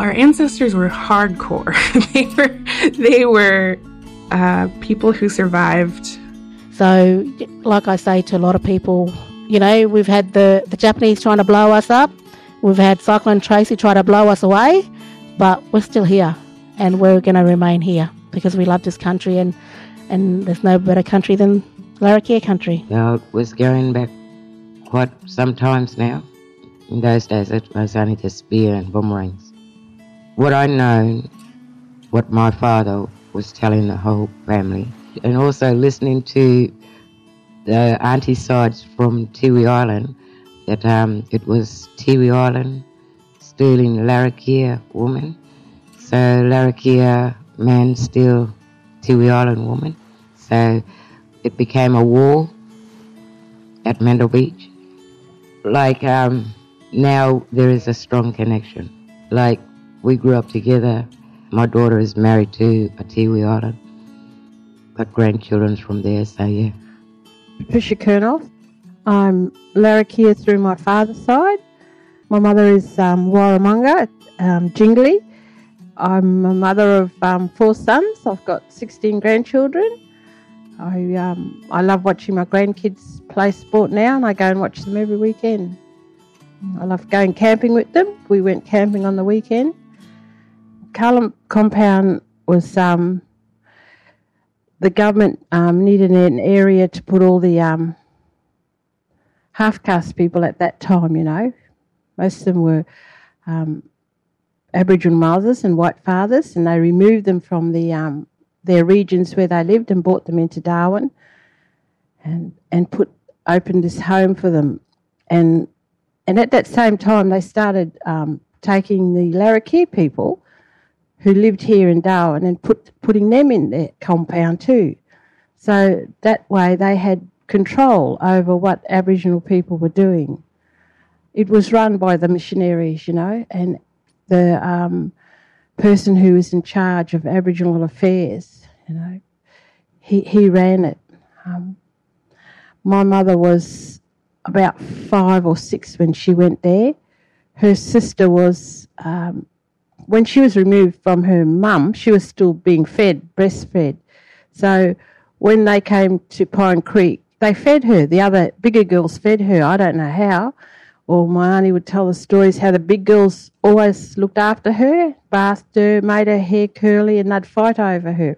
our ancestors were hardcore. they were people who survived. So, like I say to a lot of people, you know, we've had the Japanese trying to blow us up. We've had Cyclone Tracy try to blow us away, but we're still here and we're going to remain here because we love this country and there's no better country than Larrakia country. Now, it was going back quite some times now. In those days, it was only just spear and boomerangs. What I know, what my father was telling the whole family, and also listening to the auntie sides from Tiwi Island, that it was Tiwi Island, Stirling, Larrakia woman. So Larrakia man still Tiwi Island woman. So it became a war at Mendel Beach. Like now there is a strong connection. Like we grew up together. My daughter is married to a Tiwi Island. Got grandchildren from there, so yeah. Patricia Kernoff. I'm Larrakia through my father's side. My mother is Warramunga, Jingli. I'm a mother of 4 sons. I've got 16 grandchildren. I love watching my grandkids play sport now, and I go and watch them every weekend. I love going camping with them. We went camping on the weekend. Carlum compound was the government needed an area to put all the half-caste people at that time, you know. Most of them were Aboriginal mothers and white fathers, and they removed them from their regions where they lived and brought them into Darwin and opened this home for them. And at that same time, they started taking the Larrakia people who lived here in Darwin and putting them in their compound too. So that way they had control over what Aboriginal people were doing. It was run by the missionaries, you know, and the person who was in charge of Aboriginal affairs, you know, he ran it. My mother was about 5 or 6 when she went there. Her sister was... when she was removed from her mum, she was still being fed, breastfed. So when they came to Pine Creek, they fed her. The other bigger girls fed her. I don't know how. Or my auntie would tell the stories how the big girls always looked after her, bathed her, made her hair curly, and they'd fight over her.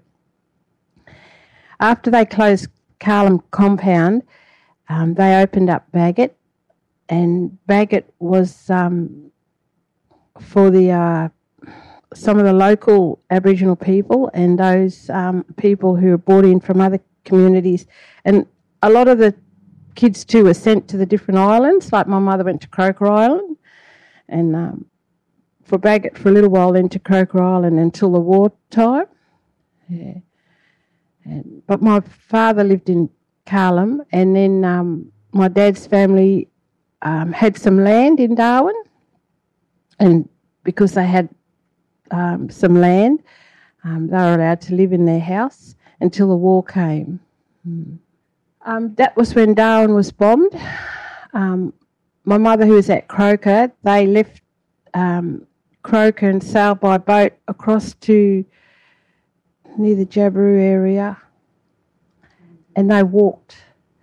After they closed Carlum compound, they opened up Bagot, and Bagot was for the... some of the local Aboriginal people and those people who were brought in from other communities. And a lot of the kids too were sent to the different islands, like my mother went to Croker Island and for Bagot for a little while, then to Croker Island until the war time. Yeah. But my father lived in Carlum, and then my dad's family had some land in Darwin, and because they had some land, they were allowed to live in their house until the war came. That was when Darwin was bombed. My mother, who was at Croker, they left Croker and sailed by boat across to near the Jabiru area, and they walked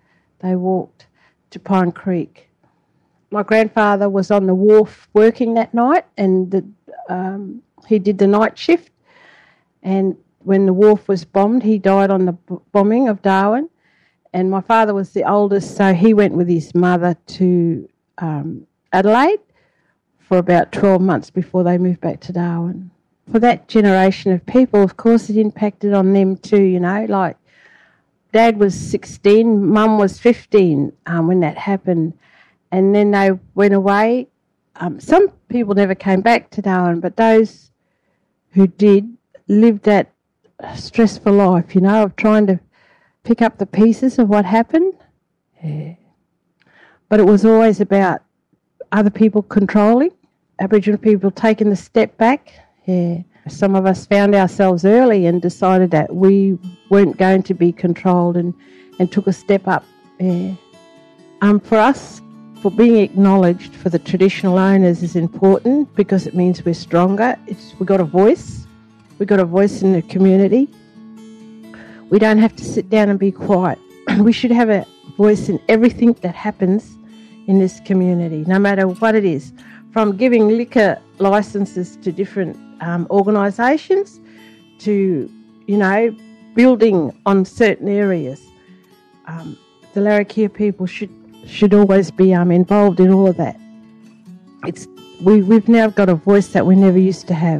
to Pine Creek. My grandfather was on the wharf working that night, and he did the night shift, and when the wharf was bombed, he died on the bombing of Darwin. And my father was the oldest, so he went with his mother to Adelaide for about 12 months before they moved back to Darwin. For that generation of people, of course, it impacted on them too, you know, like Dad was 16, Mum was 15 when that happened, and then they went away. Some people never came back to Darwin, but those who did lived that stressful life, you know, of trying to pick up the pieces of what happened. Yeah. But it was always about other people controlling, Aboriginal people taking the step back. Yeah. Some of us found ourselves early and decided that we weren't going to be controlled and took a step up. Yeah. For us, for being acknowledged for the traditional owners is important because it means we're stronger. We've got a voice. We've got a voice in the community. We don't have to sit down and be quiet. We should have a voice in everything that happens in this community, no matter what it is, from giving liquor licenses to different organisations to, building on certain areas. The Larrakia people should always be involved in all of that. We've now got a voice that we never used to have.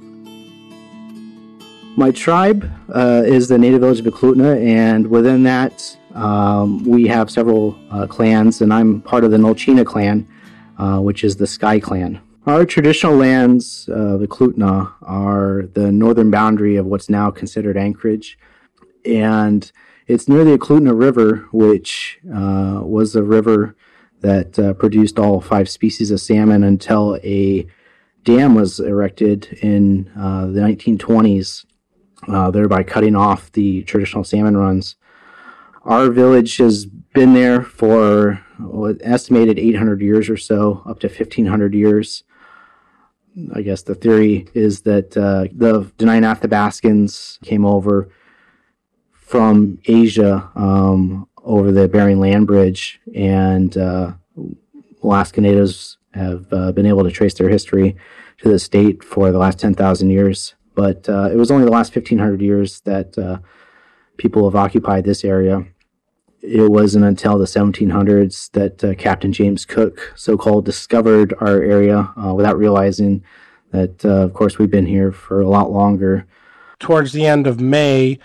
My tribe is the native village of Eklutna, and within that we have several clans, and I'm part of the Nolchina clan, which is the Sky clan. Our traditional lands of Eklutna are the northern boundary of what's now considered Anchorage, and it's near the Eklutna River, which was a river that produced all 5 species of salmon until a dam was erected in the 1920s, thereby cutting off the traditional salmon runs. Our village has been there for an estimated 800 years or so, up to 1,500 years. I guess the theory is that the Dena'ina Athabascans came over from Asia over the Bering Land Bridge, and Alaska Natives have been able to trace their history to the state for the last 10,000 years. But it was only the last 1,500 years that people have occupied this area. It wasn't until the 1700s that Captain James Cook so-called discovered our area without realizing that, of course, we've been here for a lot longer. Towards the end of May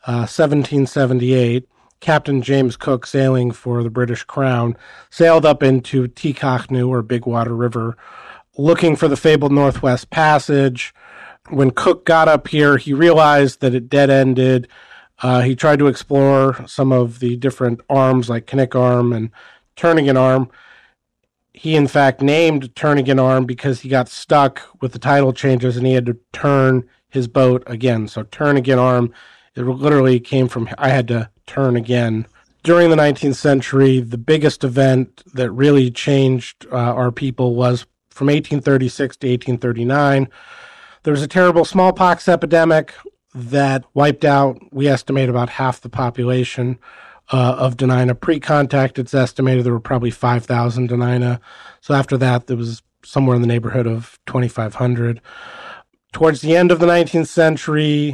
1778, Captain James Cook, sailing for the British Crown, sailed up into Tikachnu, or Big Water River, looking for the fabled Northwest Passage. When Cook got up here, he realized that it dead-ended. He tried to explore some of the different arms like Knik Arm and Turnagain Arm. He, in fact, named Turnagain Arm because he got stuck with the tidal changes and he had to turn his boat again. So Turnagain Arm, it literally came from, I had to turn again. During the 19th century, the biggest event that really changed our people was from 1836 to 1839. There was a terrible smallpox epidemic that wiped out, we estimate, about half the population of Dena'ina. Pre-contact, it's estimated there were probably 5,000 Dena'ina. So after that, there was somewhere in the neighborhood of 2,500. Towards the end of the 19th century,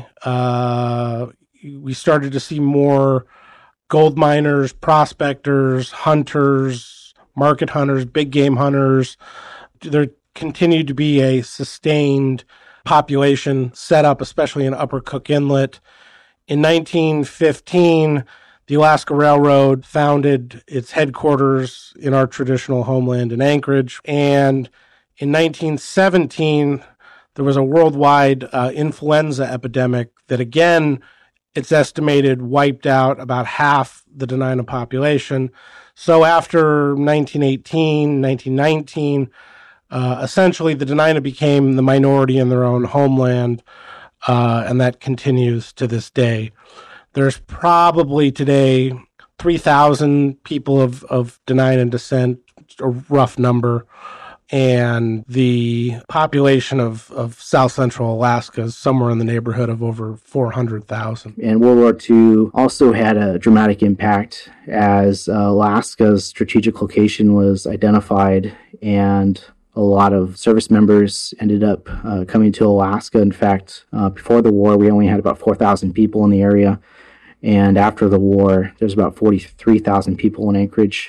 we started to see more gold miners, prospectors, hunters, market hunters, big game hunters. There continued to be a sustained population set up, especially in Upper Cook Inlet. In 1915, the Alaska Railroad founded its headquarters in our traditional homeland in Anchorage. And in 1917, there was a worldwide influenza epidemic that, again, it's estimated wiped out about half the Dena'ina population. So after 1918, 1919, essentially, the Dena'ina became the minority in their own homeland, and that continues to this day. There's probably today 3,000 people of Dena'ina descent, a rough number, and the population of South Central Alaska is somewhere in the neighborhood of over 400,000. And World War II also had a dramatic impact as Alaska's strategic location was identified, and a lot of service members ended up coming to Alaska. In fact, before the war, we only had about 4,000 people in the area. And after the war, there's about 43,000 people in Anchorage.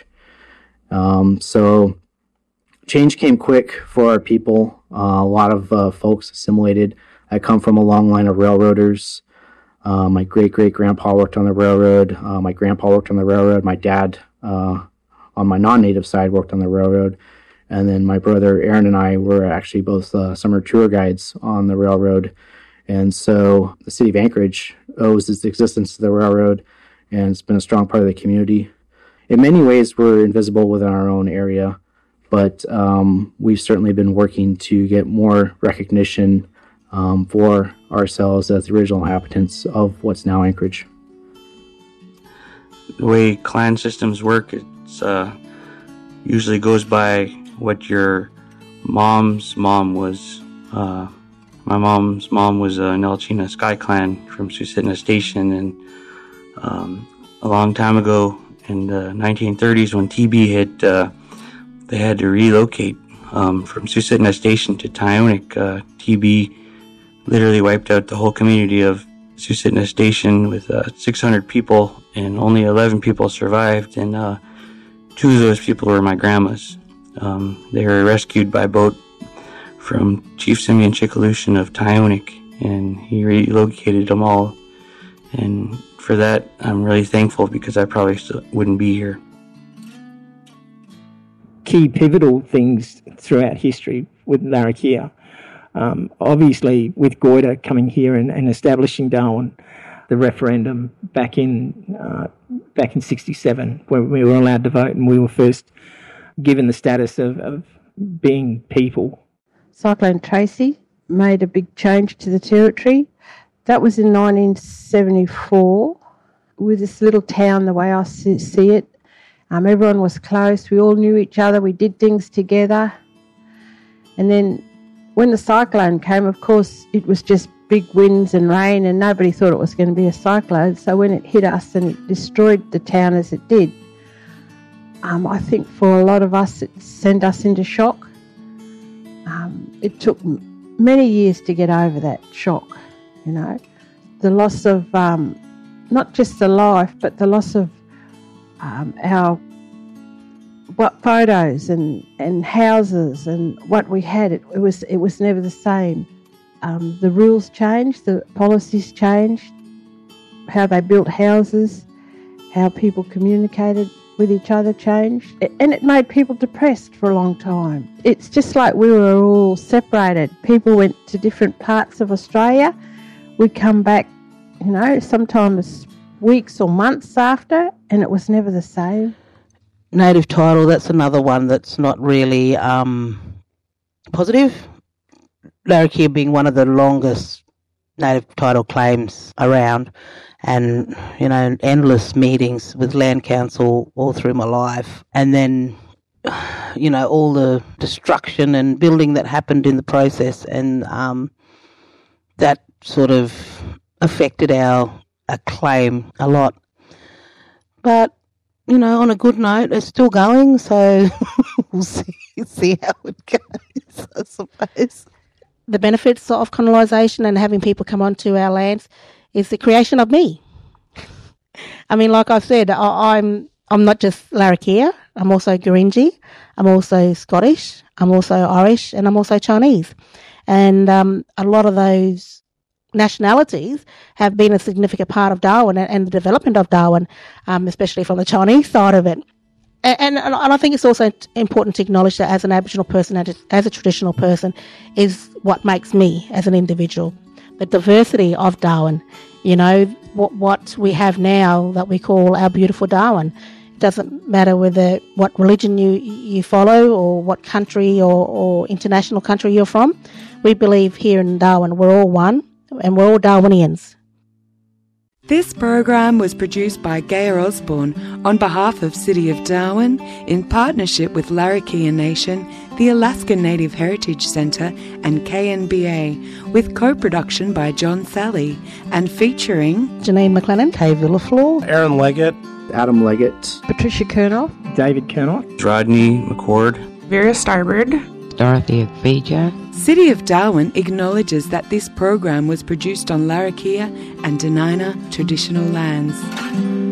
So change came quick for our people. A lot of folks assimilated. I come from a long line of railroaders. My great-great-grandpa worked on the railroad. My grandpa worked on the railroad. My dad, on my non-native side, worked on the railroad. And then my brother Aaron and I were actually both summer tour guides on the railroad. And so the city of Anchorage owes its existence to the railroad, and it's been a strong part of the community. In many ways, we're invisible within our own area, but we've certainly been working to get more recognition for ourselves as the original inhabitants of what's now Anchorage. The way clan systems work, it's usually goes by what your mom's mom was. My mom's mom was an Nelchina Sky Clan from Susitna Station, and a long time ago in the 1930s when TB hit, they had to relocate from Susitna Station to Tyonek. TB literally wiped out the whole community of Susitna Station with 600 people, and only 11 people survived, and 2 of those people were my grandmas. They were rescued by boat from Chief Simeon Chikalushin of Tyonek, and he relocated them all. And for that, I'm really thankful, because I probably still wouldn't be here. Key pivotal things throughout history with Larrakia. Obviously, with Goyder coming here and establishing Darwin, the referendum back in '67, when we were allowed to vote and we were first given the status of being people. Cyclone Tracy made a big change to the territory. That was in 1974, with this little town, the way I see it. Everyone was close. We all knew each other. We did things together. And then when the cyclone came, of course, it was just big winds and rain, and nobody thought it was going to be a cyclone. So when it hit us and it destroyed the town as it did, I think for a lot of us, it sent us into shock. It took many years to get over that shock, you know. The loss of not just the life, but the loss of our photos and houses and what we had. It was never the same. The rules changed, the policies changed, how they built houses, how people communicated with each other changed, and it made people depressed for a long time. It's just like we were all separated. People went to different parts of Australia. We'd come back, you know, sometimes weeks or months after, and it was never the same. Native title, that's another one that's not really positive. Larrakia being one of the longest native title claims around, and, you know, endless meetings with Land Council all through my life. And then, you know, all the destruction and building that happened in the process, and that sort of affected our claim a lot. But, you know, on a good note, it's still going, so we'll see how it goes, I suppose. The benefits of colonisation and having people come onto our lands is the creation of me. I mean, like I've said, I'm not just Larrakia. I'm also Gurindji. I'm also Scottish. I'm also Irish, and I'm also Chinese. And a lot of those nationalities have been a significant part of Darwin and the development of Darwin, especially from the Chinese side of it. And I think it's also important to acknowledge that as an Aboriginal person, as a traditional person, is what makes me as an individual. The diversity of Darwin, you know, what we have now that we call our beautiful Darwin. It doesn't matter what religion you follow or what country or international country you're from. We believe here in Darwin we're all one and we're all Darwinians. This program was produced by Gaia Osborne on behalf of City of Darwin in partnership with Larrakia Nation, the Alaskan Native Heritage Centre and KNBA, with co-production by John Sally and featuring Janine McLennan, Kay Villaflor, Aaron Leggett, Adam Leggett, Patricia Kernoff, David Kernoff, Rodney McCord, Vera Starbird, Dorothy Feature. City of Darwin acknowledges that this program was produced on Larrakia and Dena'ina traditional lands.